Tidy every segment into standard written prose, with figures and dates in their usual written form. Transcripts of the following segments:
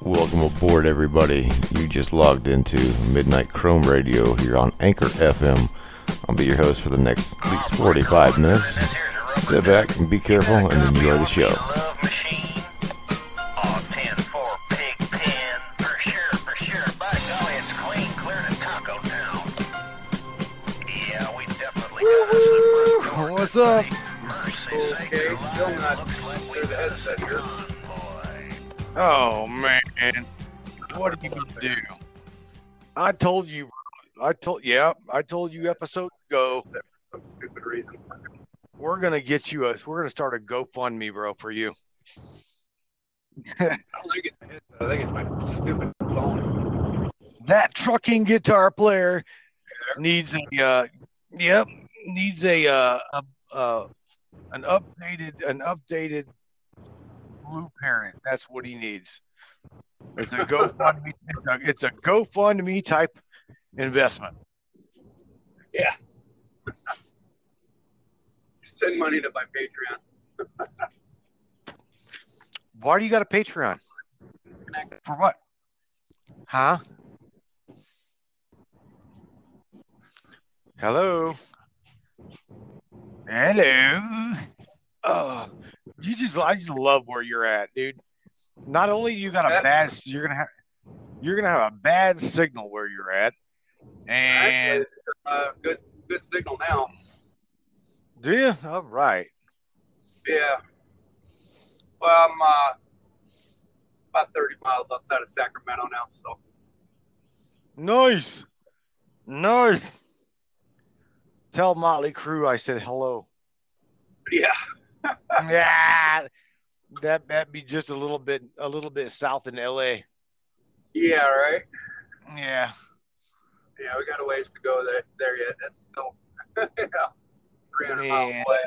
Welcome aboard, everybody. You just logged into Midnight Chrome Radio here on Anchor FM. I'll be your host for the next at least 45 minutes. Sit back and be careful and enjoy the show. What's up? Okay, still not through the headset here. Oh man, what are you gonna do? I told you episode ago. Some stupid reason. We're gonna get you we're gonna start a GoFundMe, bro, for you. I don't think it's my headset. I think it's my stupid phone. That trucking guitar player needs an updated blue parent. That's what he needs. It's a GoFundMe. It's a GoFundMe type investment. Yeah. Send money to my Patreon. Why do you got a Patreon? For what? Huh? Hello. Oh, I just love where you're at, dude. Not only you got you're gonna have a bad signal where you're at, and Actually, good signal now. do you? All right. Yeah. Well, I'm about 30 miles outside of Sacramento now, so. Nice. Tell Motley Crue I said hello. Yeah. Yeah, that'd be just a little bit south in L.A. Yeah, right. Yeah. Yeah, we got a ways to go there yet. That's still 300 miles away.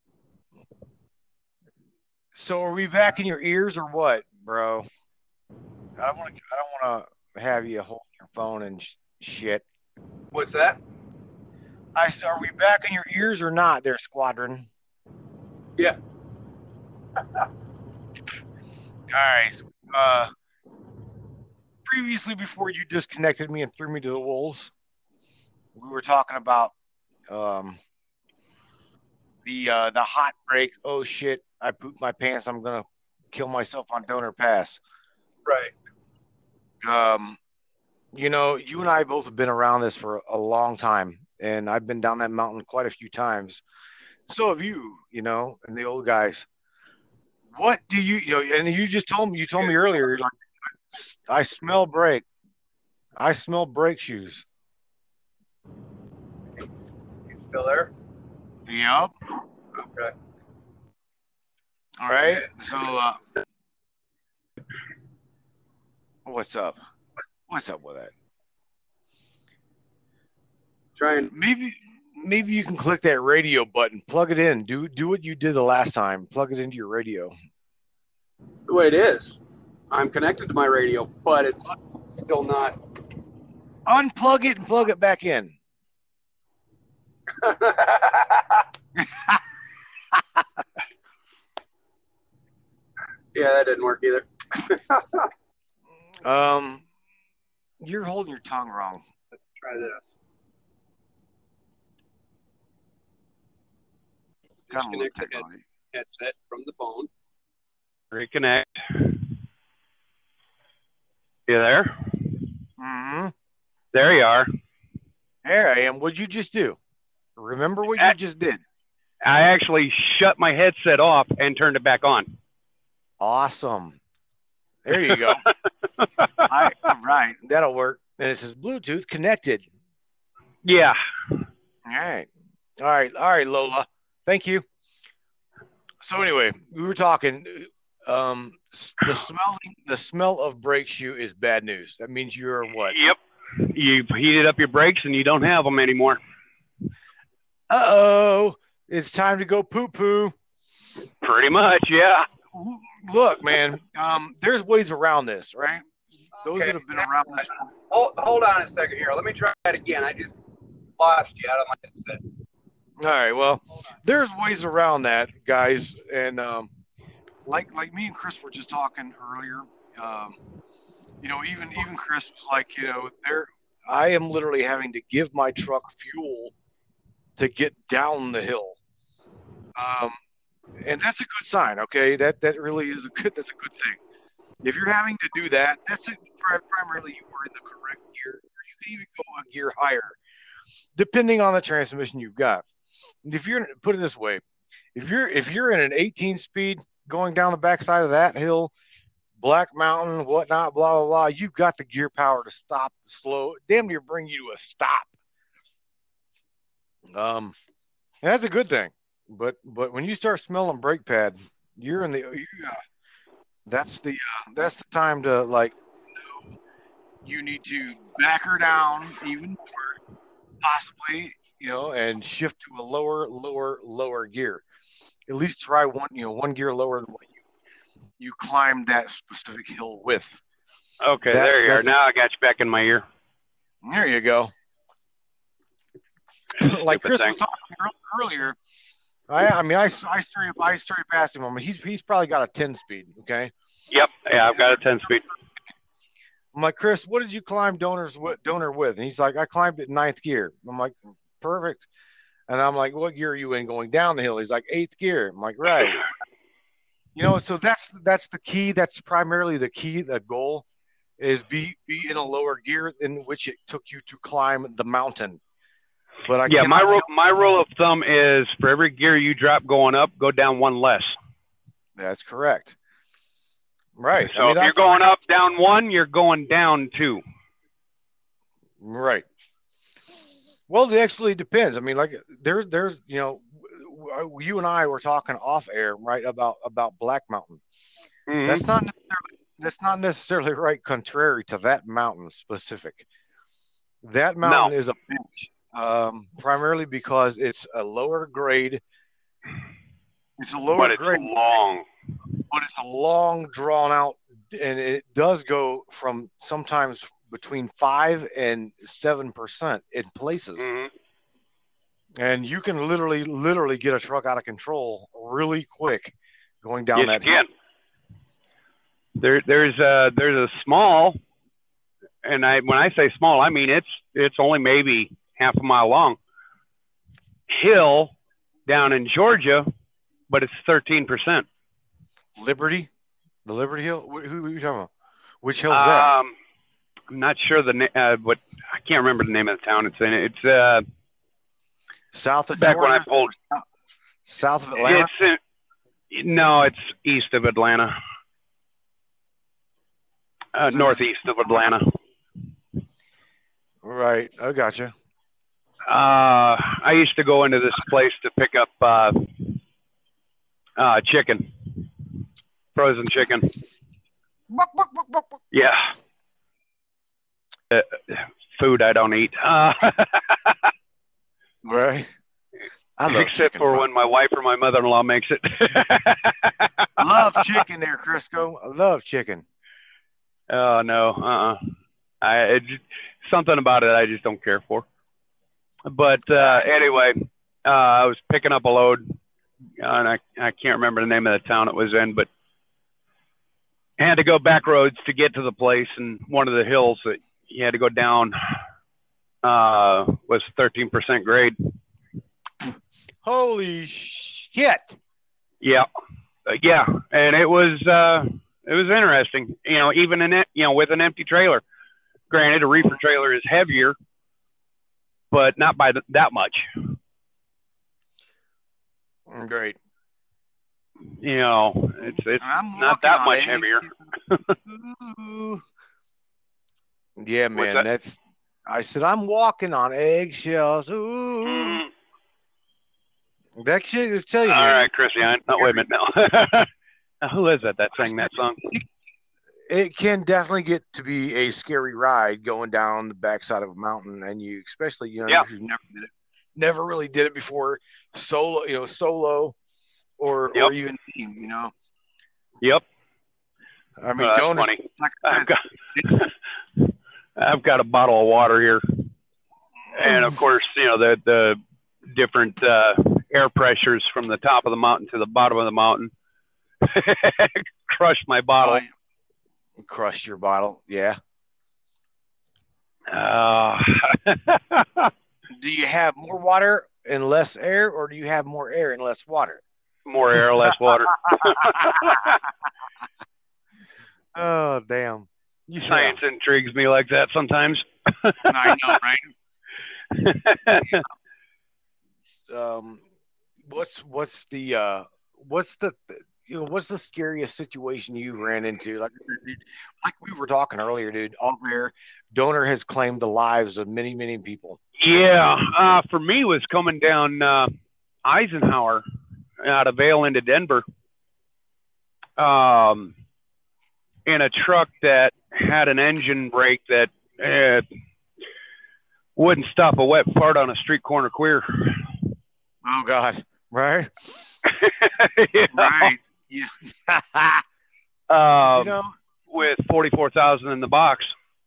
So are we back in your ears or what, bro? I don't want to have you hold your phone and shit. What's that? Are we back in your ears or not, there, Squadron? Yeah. All right. Previously, before you disconnected me and threw me to the wolves, we were talking about the hot break. Oh shit! I pooped my pants. I'm gonna kill myself on Donor Pass. Right. You know, you and I both have been around this for a long time, and I've been down that mountain quite a few times. So have you, and the old guys. What do and you told me earlier, like, I smell brake shoes. You still there? Yep. Okay. All right. So, what's up? What's up with that? Maybe you can click that radio button, plug it in, do what you did the last time, plug it into your radio. The way it is, I'm connected to my radio, but it's still not. Unplug it and plug it back in. Yeah, that didn't work either. You're holding your tongue wrong. Let's try this. Disconnect the headset from the phone. Reconnect. You there? Mm-hmm. There you are. There I am. What'd you just do? Remember what you just did? I actually shut my headset off and turned it back on. Awesome. There you go. All right. That'll work. And it says Bluetooth connected. Yeah. All right, Lola. Thank you. So anyway, we were talking. The smell of brake shoe is bad news. That means you're what? Yep. You've heated up your brakes and you don't have them anymore. Uh-oh. It's time to go poo-poo. Pretty much, yeah. Look, man, there's ways around this, right? Those that have been around this. Hold on a second here. Let me try that again. I just lost you out of my headset. All right, well, there's ways around that, guys, and like me and Chris were just talking earlier. even Chris was like, I am literally having to give my truck fuel to get down the hill. And that's a good sign. Okay, that really is that's a good thing. If you're having to do that, primarily you are in the correct gear. You can even go a gear higher, depending on the transmission you've got. If you're put it this way, if you're in an 18 speed going down the backside of that hill, Black Mountain, whatnot, blah blah blah, you've got the gear power to stop, slow, damn near bring you to a stop. And that's a good thing. But when you start smelling brake pad, you're in the that's the time to like you need to back her down even more, possibly, and shift to a lower gear. At least try one gear lower than what you climbed that specific hill with. Okay, there you are. Now I got you back in my ear. There you go. Like Chris was talking earlier, I straight past him. He's probably got a 10 speed. Okay. Yep. Yeah, I've got a 10 speed. I'm like, Chris, what did you climb Donor with? And he's like, I climbed it in 9th gear. I'm like, perfect. And I'm like, what gear are you in going down the hill? He's like, 8th gear. I'm like, right. So that's the key. That's primarily the key. The goal is be in a lower gear in which it took you to climb the mountain. But my rule of thumb is for every gear you drop going up, go down one less. That's correct. Right. So if you're going up down one, you're going down two. Right. Well, it actually depends. I mean, like there's you and I were talking off air, right, about Black Mountain. Mm-hmm. That's not necessarily right, contrary to that mountain specific. That mountain is a bitch, primarily because it's a lower grade. It's a lower grade. It's long. But it's a long, drawn out, and it does go from sometimes between 5 and 7% in places. Mm-hmm. And you can literally get a truck out of control really quick going down that hill. There's a small, and when I say small, I mean it's only maybe half a mile long, hill down in Georgia, but it's 13%. Liberty? The Liberty Hill? Who are you talking about? Which hill is that? I'm not sure but I can't remember the name of the town it's in. It's south of back Georgia? When I pulled south of Atlanta. It's east of Atlanta. Northeast of Atlanta. Right, I gotcha. I used to go into this place to pick up chicken, frozen chicken. Yeah. Food I don't eat. Right. Except for when my wife or my mother-in-law makes it. Love chicken there, Crisco. I love chicken. Oh, no. Something about it I just don't care for. But anyway, I was picking up a load, and I can't remember the name of the town it was in, but I had to go back roads to get to the place, and one of the hills that you had to go down was 13% grade. Holy shit! Yeah, and it was interesting. Even in it, with an empty trailer. Granted, a reefer trailer is heavier, but not by that much. Great. It's not that much heavier. Yeah, man. I said I'm walking on eggshells. Ooh. Mm-hmm. That shit is telling you. All right, Chrissy. Wait a minute now. Who is that sang that song? It can definitely get to be a scary ride going down the backside of a mountain, and you, especially if you've never really did it before, solo, or even team, Yep. I mean, that's funny. I've got a bottle of water here, and of course, the different air pressures from the top of the mountain to the bottom of the mountain crushed my bottle. Crushed your bottle. Yeah. Do you have more water and less air, or do you have more air and less water? More air, less water. Oh, damn. Science intrigues me like that sometimes. I know, right? What's the scariest situation you ran into? Like we were talking earlier, dude. All rare donor has claimed the lives of many, many people. Yeah, for me, it was coming down Eisenhower out of Vail into Denver, in a truck that had an engine brake that wouldn't stop a wet fart on a street corner queer. Oh God! Right? Yeah. Right. Yeah. With 44,000 in the box,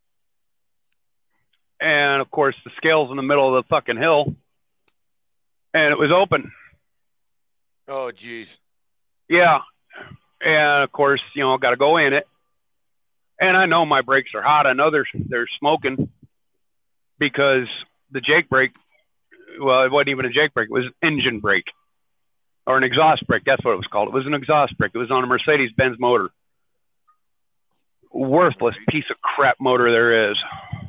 and of course the scale's in the middle of the fucking hill, and it was open. Oh geez. Yeah, and of course got to go in it, and I know my brakes are hot. I know they're smoking because the Jake brake. Well, it wasn't even a Jake brake. It was an engine brake or an exhaust brake. That's what it was called. It was an exhaust brake. It was on a Mercedes-Benz motor. Worthless piece of crap motor there is.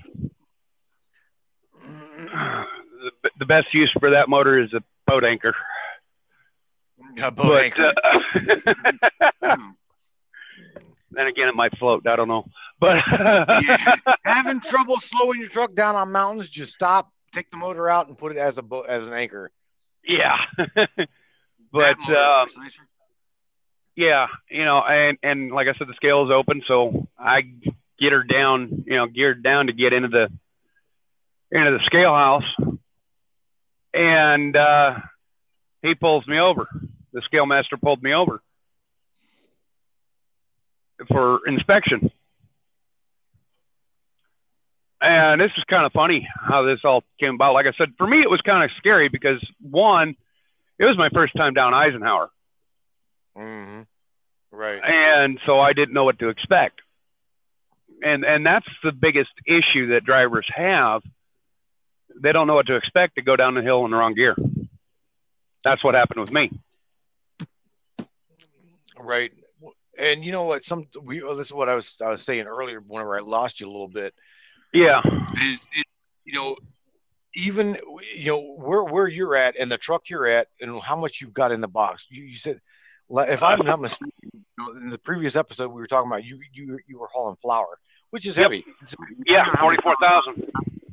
The best use for that motor is a boat anchor. A boat anchor. Then again, it might float. I don't know. But having trouble slowing your truck down on mountains, just stop, take the motor out, and put it as an anchor. Yeah. But yeah, and like I said, the scale is open, so I get her down, geared down to get into the scale house, and he pulls me over. The scale master pulled me over for inspection. And this is kind of funny how this all came about. Like I said, for me, it was kind of scary because, one, it was my first time down Eisenhower. Mm-hmm. Right. And so I didn't know what to expect. And that's the biggest issue that drivers have. They don't know what to expect to go down the hill in the wrong gear. That's what happened with me. Right. And you know what? This is what I was saying earlier whenever I lost you a little bit. Yeah. Even where you're at and the truck you're at and how much you've got in the box. You said, if I'm not mistaken, in the previous episode we were talking about you were hauling flour, which is heavy. Yeah, 44,000.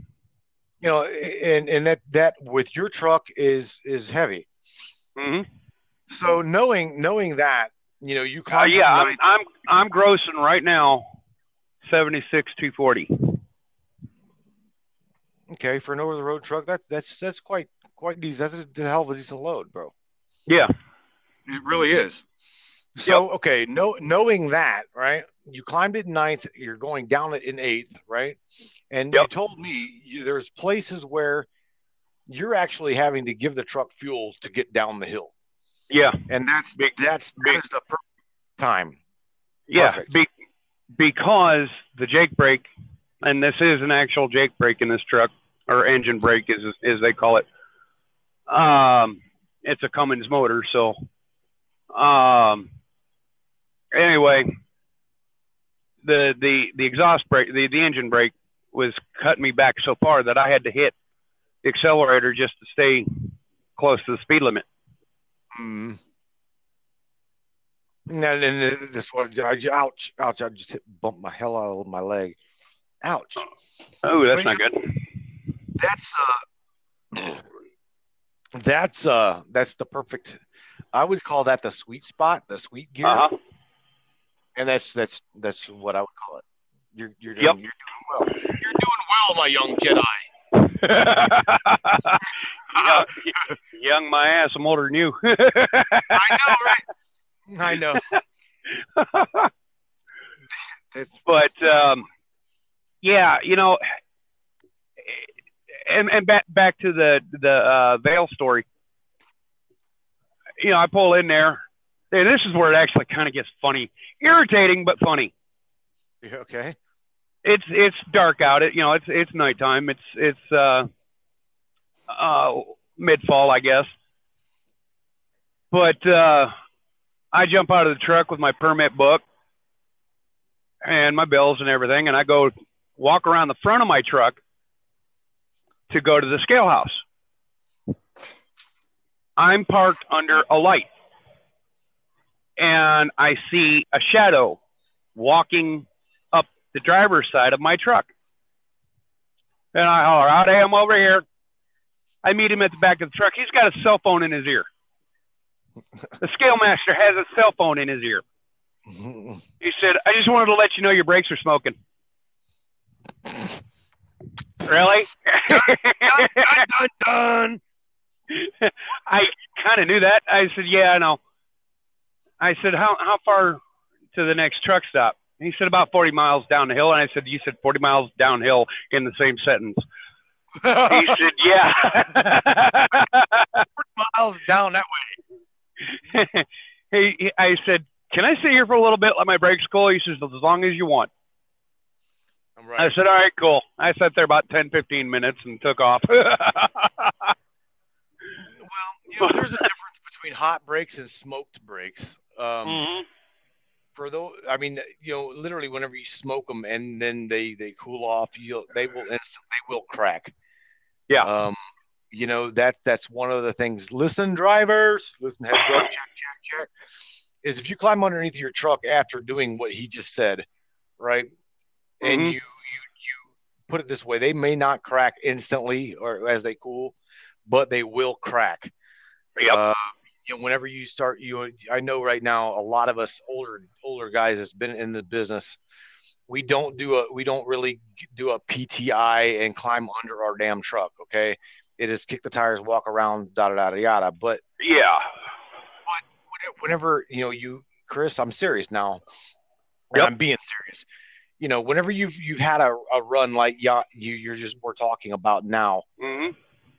And that with your truck is heavy. Mm-hmm. So knowing that, you climb. I'm grossing right now 76,240. Okay, for an over the road truck, that's quite decent. That's a hell of a decent load, bro. Yeah, it really is. So okay, knowing that, right? You climbed it in 9th. You're going down it in 8th, right? And you told me there's places where you're actually having to give the truck fuel to get down the hill. Yeah, and that is the perfect time. Yeah, because the Jake brake, and this is an actual Jake brake in this truck, or engine brake as they call it. It's a Cummins motor, so anyway, the exhaust brake, the engine brake was cutting me back so far that I had to hit the accelerator just to stay close to the speed limit. Mm. And then this one, ouch! I just bumped my hell out of my leg. Ouch! Oh, that's not good. That's the perfect. I would call that the sweet spot, the sweet gear. Uh-huh. And that's what I would call it. You're doing well. You're doing well, my young Jedi. Young my ass, I'm older than you. I know, right? I know. But yeah, and back to the Vail story. I pull in there, and this is where it actually kind of gets funny, irritating but funny. Okay. It's dark out. It's nighttime. It's mid fall, I guess. But I jump out of the truck with my permit book and my bills and everything, and I go walk around the front of my truck to go to the scale house. I'm parked under a light, and I see a shadow walking up the driver's side of my truck. And I holler out, "Hey, I'm over here." I meet him at the back of the truck. He's got a cell phone in his ear. The scale master has a cell phone in his ear. He said, "I just wanted to let you know your brakes are smoking." Really? Dun, dun, dun. I kind of knew that. I said, "Yeah, I know." I said, how far to the next truck stop? And he said, "About 40 miles down the hill." And I said, "You said 40 miles downhill in the same sentence." He said, "Yeah." 40 miles down that way. I said, "Can I sit here for a little bit, let my brakes cool?" He says, "As long as you want." I'm right. I said, "All right, cool." I sat there about 10, 15 minutes and took off. Well, there's a difference between hot brakes and smoked brakes. For those, I mean, literally whenever you smoke them and then they cool off, they will crack. Yeah. That's one of the things. Listen, drivers, listen, heads up, check. Is if you climb underneath your truck after doing what he just said, right? And you put it this way, they may not crack instantly or as they cool, but they will crack. Yep. Whenever you start, I know right now a lot of us older guys that's been in the business, we don't really do a PTI and climb under our damn truck. Okay, it is kick the tires, walk around, yada. But yeah, whenever Chris, I'm serious now. Yep. I'm being serious. Whenever you've had a run like we're talking about now. Mm-hmm.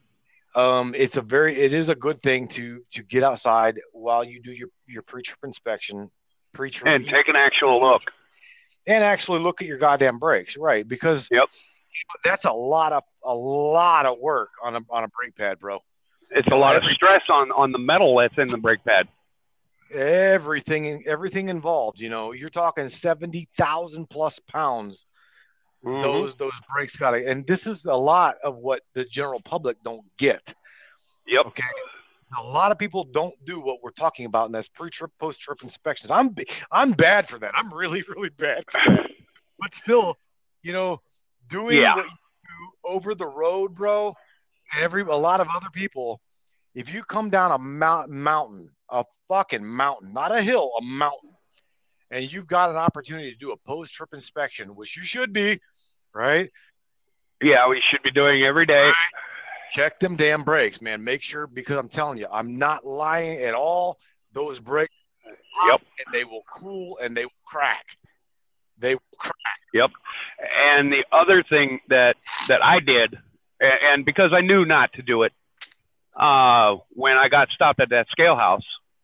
It is a good thing to get outside while you do your pre-trip inspection, and take an actual look, and actually look at your goddamn brakes, right? Because that's a lot of work on a brake pad, bro. It's a lot of stress on the metal that's in the brake pad. Everything involved. You're talking 70,000 plus pounds. Mm-hmm. Those brakes gotta, and this is a lot of what the general public don't get. Yep. Okay. A lot of people don't do what we're talking about, and that's pre-trip, post-trip inspections. I'm bad for that. I'm really, really bad for that. But still, doing what you do over the road, bro. A lot of other people, if you come down a mountain, a fucking mountain, not a hill, a mountain, and you've got an opportunity to do a post-trip inspection, which you should be, right? Yeah, we should be doing every day. Right. Check them damn brakes, man. Make sure, because I'm telling you, I'm not lying at all. Those brakes, and they will cool and they will crack. They will crack. Yep. And the other thing that I did, and because I knew not to do it, when I got stopped at that scale house,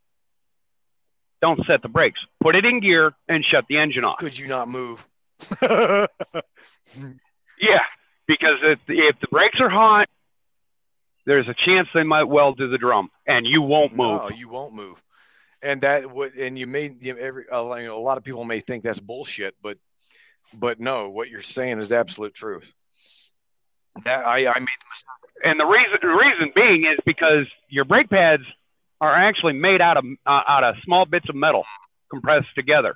don't set the brakes. Put it in gear and shut the engine off. Could you not move? Yeah, because if the brakes are hot, there's a chance they might weld to the drum, and you won't move. No, you won't move. And that would, and you may, a lot of people may think that's bullshit, but no, what you're saying is absolute truth. That I made the mistake. And the reason being is because your brake pads are actually made out of small bits of metal compressed together.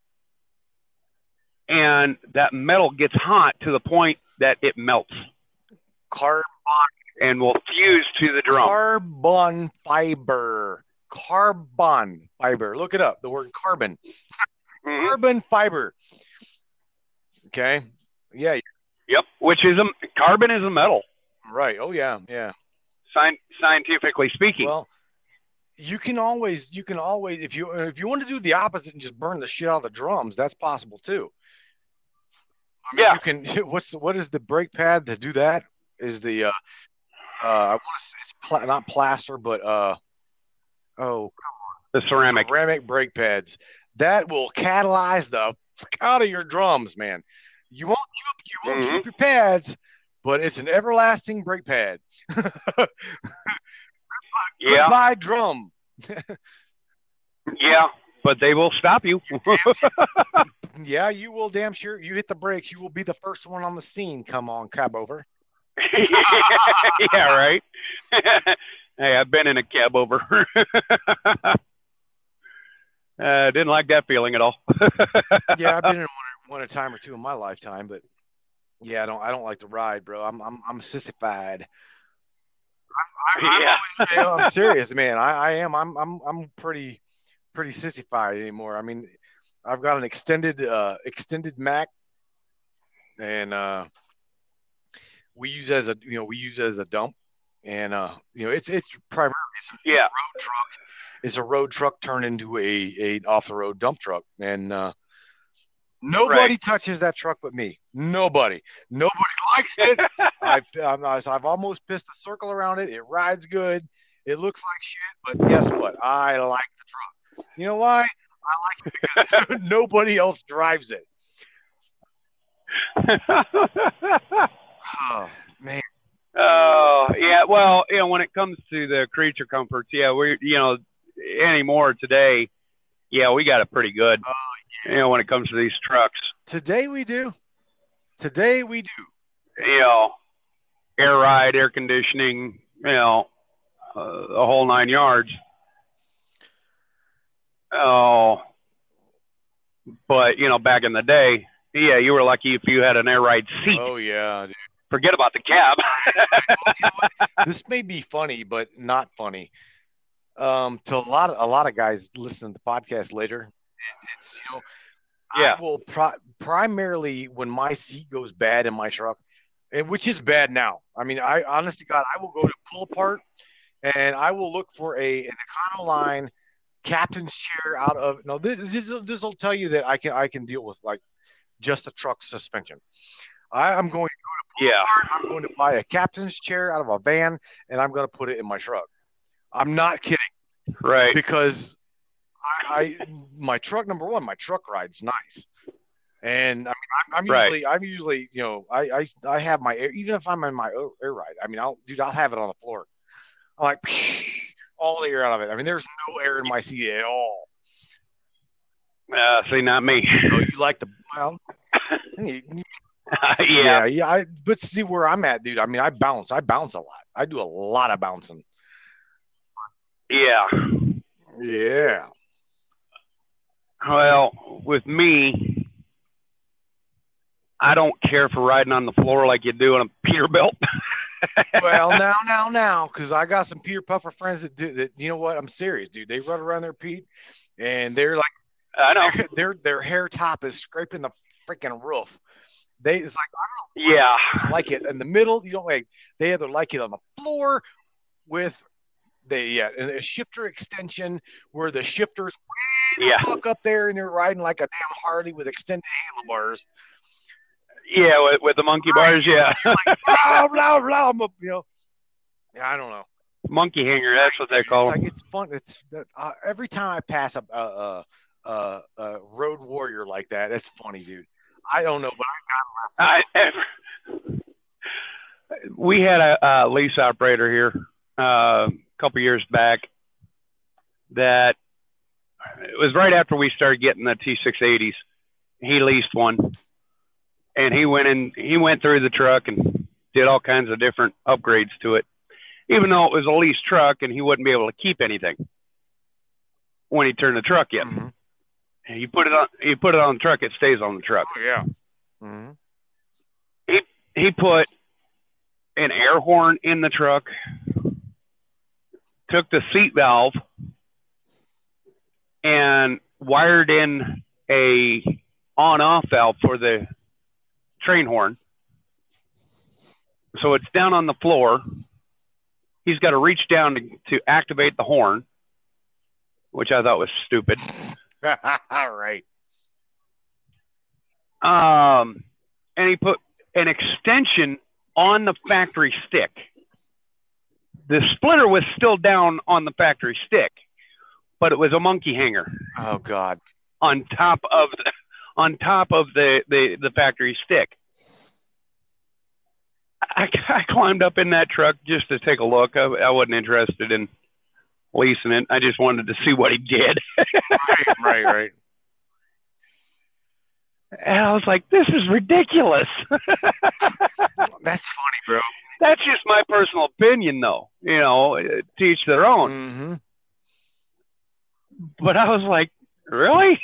And that metal gets hot to the point that it melts. Carbon. And will fuse to the drum. Carbon fiber. Look it up. The word carbon. Mm-hmm. Carbon fiber. Okay. Yeah. Yep. Which is carbon is a metal. Right. Oh yeah. Yeah. Scientifically speaking. Well, you can always if you want to do the opposite and just burn the shit out of the drums, that's possible too. I mean, you can. What is the brake pad to do that? Is the I want to say it's not plaster, but the ceramic brake pads that will catalyze the out of your drums, man. You won't choop your pads, but it's an everlasting brake pad. Goodbye, drum. Yeah, but they will stop you. Yeah, you will. Damn sure. You hit the brakes, you will be the first one on the scene. Come on, cab over. Yeah, right. Hey, I've been in a cab over. Didn't like that feeling at all. Yeah, I've been in one a time or two in my lifetime, but yeah, I don't like to ride, bro. I'm sissified. I'm serious, man. I am. I'm pretty sissified anymore. I mean, I've got an extended Mac, and we use it as a dump, and it's primarily a road truck. It's a road truck turned into a off the road dump truck, and nobody touches that truck but me. Nobody likes it. I've almost pissed a circle around it. It rides good. It looks like shit, but guess what? I like the truck. You know why? I like it because nobody else drives it. Oh, man. Oh, yeah. Well, when it comes to the creature comforts, anymore today, we got it pretty good. When it comes to these trucks. Today we do. Air ride, air conditioning, the whole 9 yards. Oh, but back in the day, you were lucky if you had an air ride seat. Oh yeah, dude. Forget about the cab. This may be funny, but not funny. To a lot of guys listening to the podcast later, it's I will primarily when my seat goes bad in my truck, which is bad now. I mean, I honestly, God, I will go to pull apart, and I will look for an Econoline captain's chair out of. No, this will tell you that I can deal with like just a truck suspension. I'm going to go to pull apart. I'm going to buy a captain's chair out of a van, and I'm going to put it in my truck. I'm not kidding. Right. Because my truck, number one, my truck rides nice. And I mean, I'm usually, I have my air, even if I'm in my air ride. I mean, I'll have it on the floor. I'm like, all the air out of it. I mean, there's no air in my seat at all. See, not me. So you like the, well, yeah. But see where I'm at, dude. I mean, I bounce a lot. I do a lot of bouncing. Yeah. Well, with me, I don't care for riding on the floor like you do on a Peterbilt. Well, now, because I got some Peter Puffer friends that do that. You know what? I'm serious, dude. They run around their Pete, and they're like, I know their hair top is scraping the freaking roof. It's like, I don't know, like it in the middle. You don't like. They either like it on the floor with a shifter extension where the shifter's way the fuck up there, and they're riding like a damn Harley with extended handlebars. Yeah, with the monkey bars, Like, blah, blah, blah. I don't know. Monkey hanger, that's what they call them. It's fun. It's every time I pass a road warrior like that, it's funny, dude. I don't know, but I got we had a lease operator here a couple years back that it was right after we started getting the T680s. He leased one, and he went through the truck and did all kinds of different upgrades to it, even though it was a leased truck and he wouldn't be able to keep anything when he turned the truck in. Mm-hmm. And you put it on the truck, it stays on the truck. Oh, yeah. Mm-hmm. He put an air horn in the truck, took the seat valve and wired in a on-off valve for the train horn. So it's down on the floor. He's got to reach down to activate the horn, which I thought was stupid. Right. And he put an extension on the factory stick. The splitter was still down on the factory stick, but it was a monkey hanger. Oh God! On top of on top of the factory stick. I climbed up in that truck just to take a look. I wasn't interested in leasing it. I just wanted to see what he did. Right. And I was like, this is ridiculous. That's funny, bro. That's just my personal opinion, though. You know, to each their own. Mm-hmm. But I was like, really?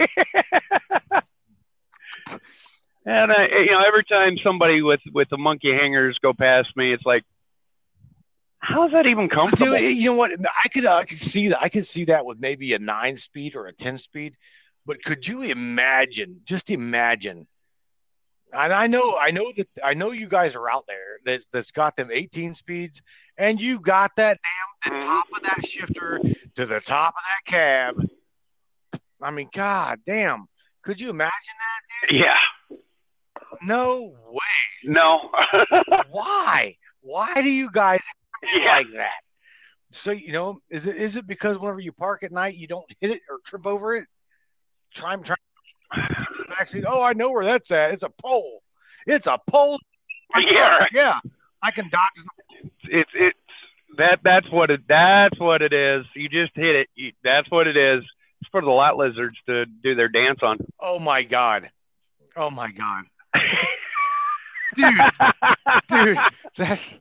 And every time somebody with the monkey hangers go past me, it's like, how is that even comfortable? Dude, you know what? I could see that. I could see that with maybe a 9-speed or a 10-speed. But could you imagine? Just imagine. And I know you guys are out there that's got them 18 speeds, and you got that the top of that shifter to the top of that cab. I mean, god damn. Could you imagine that, dude? Yeah. No way. No. Why? Why do you guys like that? So, is it because whenever you park at night, you don't hit it or trip over it? Try backseat. Oh, I know where that's at. It's a pole. It's a pole. Yeah. I can dodge. It's that's what it is. You just hit it. That's what it is. It's for the lot lizards to do their dance on. Oh my god. Dude, that's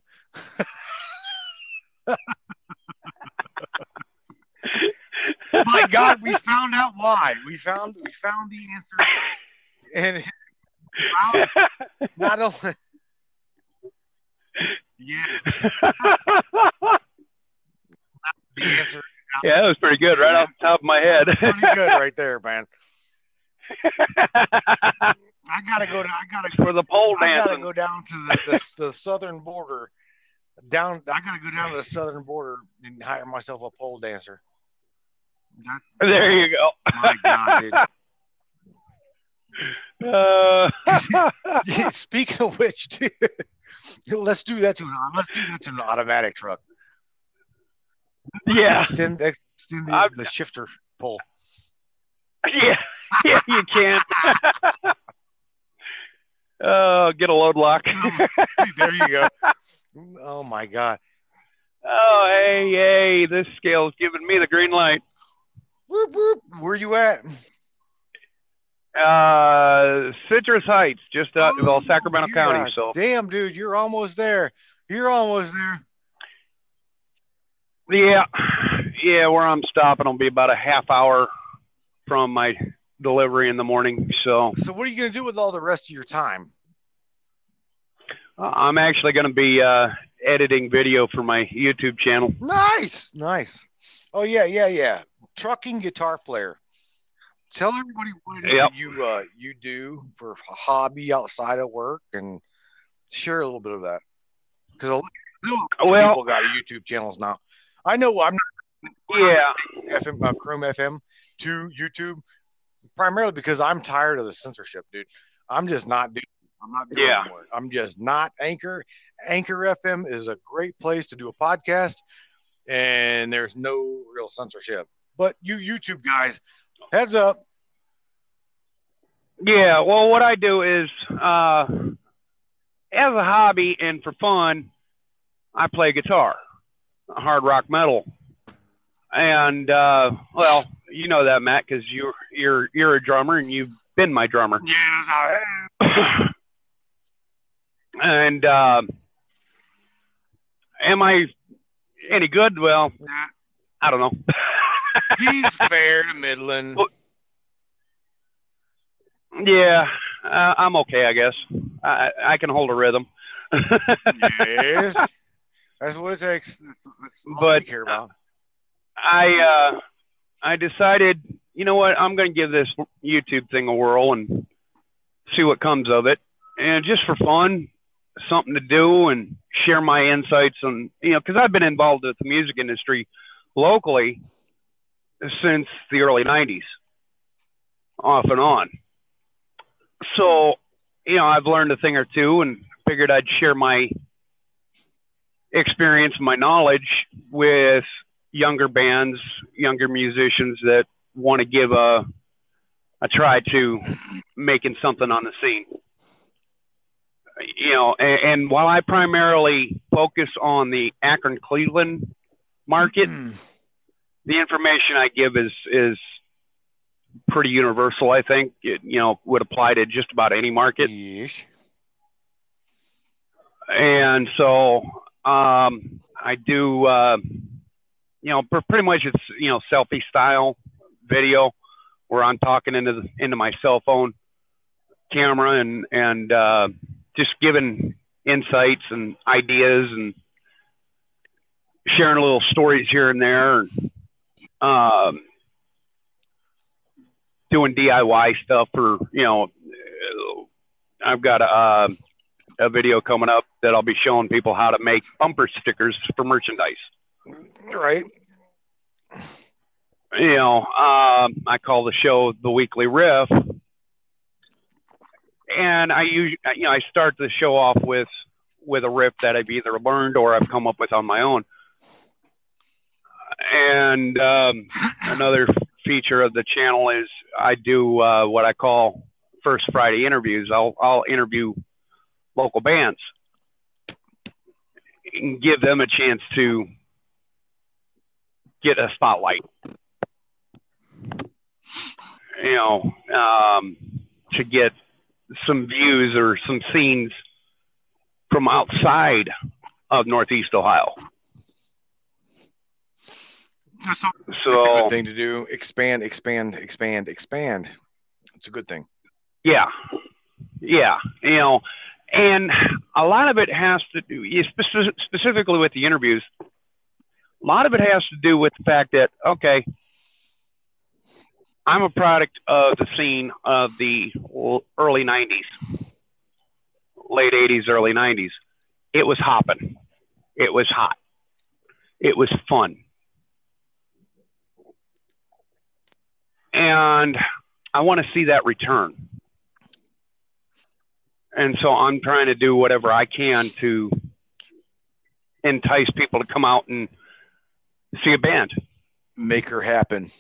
my god, we found out why. We found the answer. And not only the answer. Yeah, that was pretty good, right off the top of my head. Pretty good right there, man. I gotta for the pole dancing. I gotta go down to the southern border. I gotta go down to the southern border and hire myself a pole dancer. There you go. My God, dude. Speaking of which, dude, let's do that to an automatic truck. Yeah. Extend the shifter pole. Yeah, you can't. Get a load lock. There you go. Oh my God. Oh, hey, this scale's giving me the green light. Whoop, whoop. Where you at? Citrus Heights, just Sacramento County. So damn, dude, you're almost there. Yeah, where I'm stopping will be about a half hour from my delivery in the morning. So what are you gonna do with all the rest of your time? I'm actually going to be editing video for my YouTube channel. Nice. Oh yeah. Trucking guitar player. Tell everybody what it is you do for a hobby outside of work, and share a little bit of that. Because people got YouTube channels now. I know I'm not Chrome FM to YouTube primarily because I'm tired of the censorship, dude. I'm not doing anymore. I'm just not Anchor. Anchor FM is a great place to do a podcast, and there's no real censorship. But you YouTube guys, heads up. Yeah, well, what I do is, as a hobby and for fun, I play guitar, hard rock metal, and well, you know that, Matt, because you're a drummer and you've been my drummer. Yes, I am. And am I any good? Well, I don't know. He's fair to middling. Yeah, I'm okay, I guess. I can hold a rhythm. Yes, that's what it takes. That's all we care about. I decided, you know what? I'm going to give this YouTube thing a whirl and see what comes of it, and just for fun, something to do and share my insights on, because I've been involved with the music industry locally since the early 90s, off and on. So, I've learned a thing or two and figured I'd share my experience, my knowledge with younger bands, younger musicians that want to give a I try to making something on the scene. You know, and while I primarily focus on the Akron-Cleveland market, the information I give is pretty universal. I think it, you know, would apply to just about any market. Yes. And so I do, you know, pretty much it's, you know, selfie style video where I'm talking into my cell phone camera and just giving insights and ideas and sharing little stories here and there. Doing DIY stuff for, you know, I've got a video coming up that I'll be showing people how to make bumper stickers for merchandise. Right. You know, I call the show The Weekly Riff. And I start the show off with a riff that I've either learned or I've come up with on my own. And another feature of the channel is I do what I call First Friday interviews. I'll interview local bands and give them a chance to get a spotlight. You know, to get some views or some scenes from outside of Northeast Ohio. That's a good thing to do. Expand. It's a good thing. Yeah. You know, and a lot of it has to do, specifically with the interviews, a lot of it has to do with the fact that, okay, I'm a product of the scene of the early 90s, late 80s, early 90s. It was hopping. It was hot. It was fun. And I want to see that return. And so I'm trying to do whatever I can to entice people to come out and see a band. Make her happen.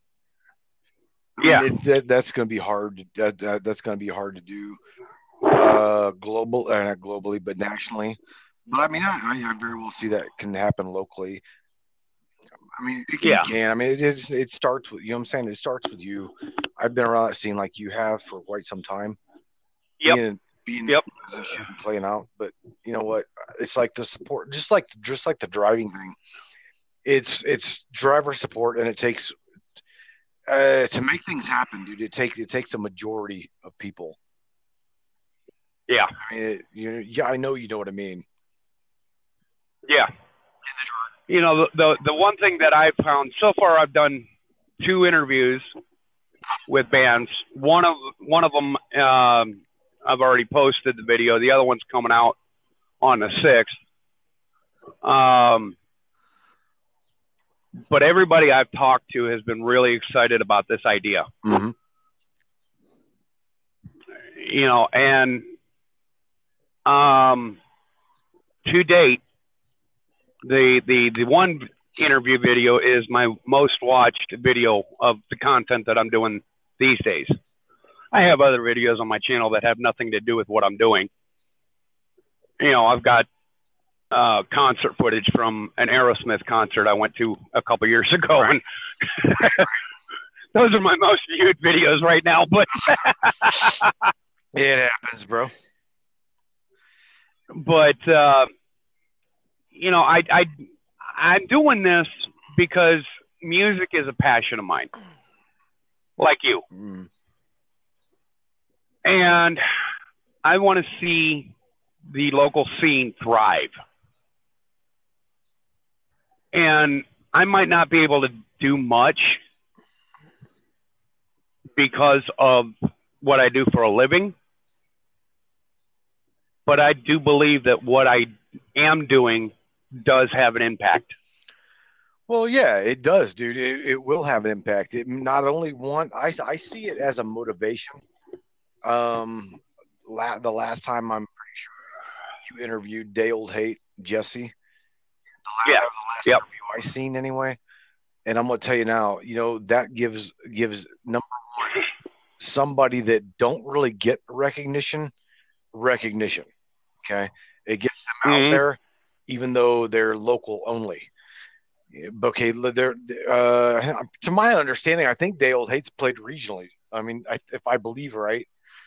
Yeah. That's going to be hard. That's going to be hard to do not globally, but nationally. But I mean, I very well see that can happen locally. I mean, it can. I mean, it starts with, you know what I'm saying? It starts with you. I've been around that scene like you have for quite some time. Yep. Being in position and playing out. But you know what? It's like the support, just like the driving thing. It's driver support, and it takes to make things happen, dude. It takes a majority of people. Yeah. I mean, I know you know what I mean. Yeah. You know, the one thing that I've found so far, I've done 2 interviews with bands. One of them, I've already posted the video. The other one's coming out on the 6th. But everybody I've talked to has been really excited about this idea. Mm-hmm. You know, and to date, the one interview video is my most watched video of the content that I'm doing these days. I have other videos on my channel that have nothing to do with what I'm doing. You know, I've got concert footage from an Aerosmith concert I went to a couple years ago, and those are my most viewed videos right now. But it happens, bro. But you know, I'm doing this because music is a passion of mine, like you. Mm. And I want to see the local scene thrive. And I might not be able to do much because of what I do for a living, but I do believe that what I am doing does have an impact. Well, yeah, it does, dude. It will have an impact. It not only I see it as a motivation. The last time, I'm pretty sure you interviewed Day Old Hate, Jesse. The last interview I seen anyway. And I'm gonna tell you now, you know, that gives number one somebody that don't really get recognition. Okay. It gets them out there, even though they're local only. Okay. To my understanding, I think Day Old Hates played regionally. I mean, if I believe right.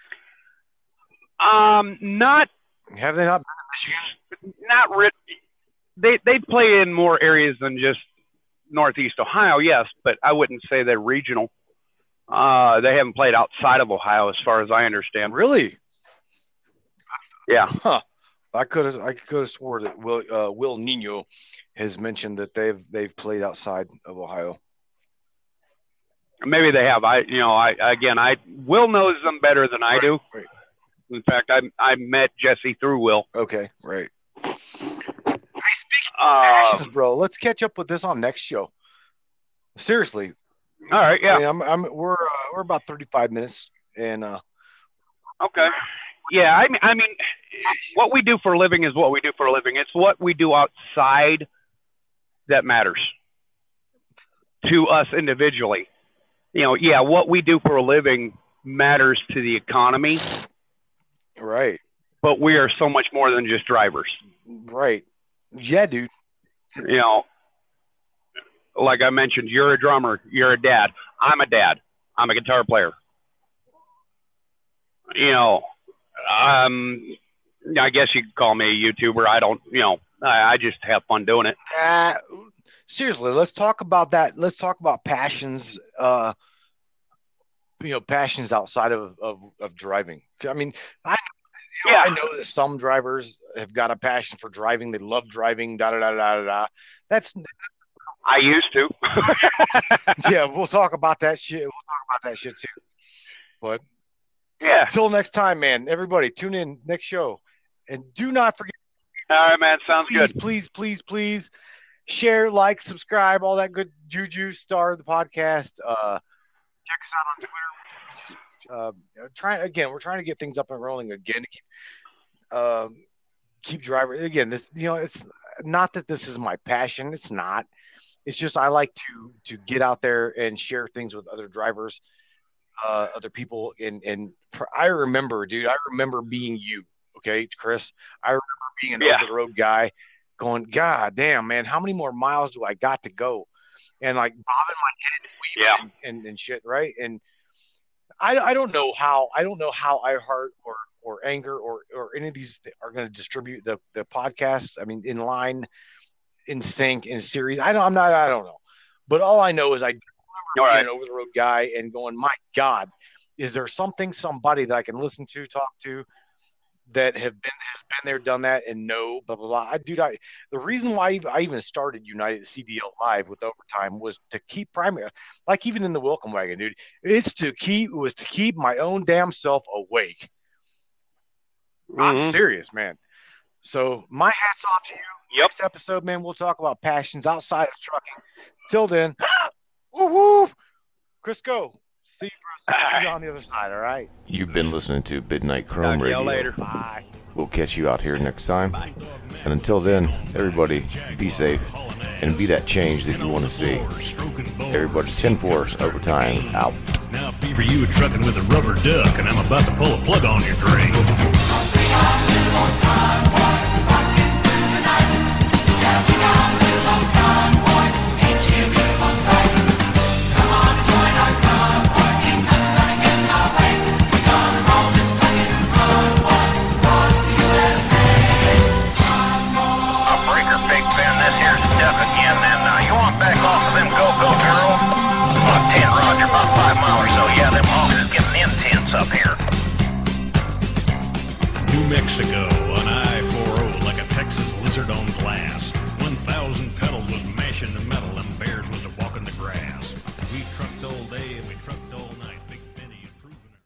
Not. Have they not been in Michigan? Not really. They play in more areas than just Northeast Ohio, yes, but I wouldn't say they're regional. They haven't played outside of Ohio, as far as I understand. Really? Yeah. Huh. I could have swore that Will Nino has mentioned that they've played outside of Ohio. Maybe they have. Will knows them better than I do. Right. In fact, I met Jesse through Will. Okay, right. Hey, speaking of passions, bro, let's catch up with this on next show. Seriously. All right. Yeah. I mean, we're about 35 minutes, and okay. Yeah. I mean, what we do for a living is what we do for a living. It's what we do outside that matters to us individually. What we do for a living matters to the economy. Right. But we are so much more than just drivers. Right. Yeah, dude. Like I mentioned, you're a drummer. You're a dad. I'm a dad. I'm a guitar player. I guess you could call me a YouTuber. I don't, I just have fun doing it. Seriously, let's talk about that. Let's talk about passions, passions outside of driving. I mean, I know that some drivers have got a passion for driving. They love driving, I used to. Yeah, we'll talk about that shit. Too. But yeah. Until next time, man. Everybody, tune in next show, and do not forget. All right, man. Sounds good. Please share, like, subscribe, all that good juju. Star the podcast. Check us out on Twitter. We're trying to get things up and rolling again to keep driving. Again, this, it's not that this is my passion. It's not. It's just I like to get out there and share things with other drivers, other people. And I remember, dude, being you, okay, Chris. I remember being an over-the-road guy going, God damn, man, how many more miles do I got to go? And like bobbing my head and shit, right? And I don't know how iHeart or Anchor or any of these are going to distribute the podcast. I mean, in line, in sync, in series. I don't know. But all I know is I remember being an over the road guy and going, my God, is there somebody that I can listen to, talk to, that has been there, done that, and know, blah blah blah. The reason why I even started United CDL Live with Overtime was to keep primary, like even in the Welcome Wagon, dude. It was to keep my own damn self awake. I'm serious, man. So my hat's off to you. Next episode, man, we'll talk about passions outside of trucking. Till then, woo! Crisco, see you on the other side, all right? You've been listening to Midnight Chrome Radio. See you later. Bye. We'll catch you out here next time. And until then, everybody, be safe and be that change that you want to see. Everybody, 10-4 Overtime out. Now, for you trucking with a rubber duck, and I'm about to pull a plug on your drink. Up here. New Mexico on I-40 like a Texas lizard on glass. 1,000 pedals was mashing the metal and bears was a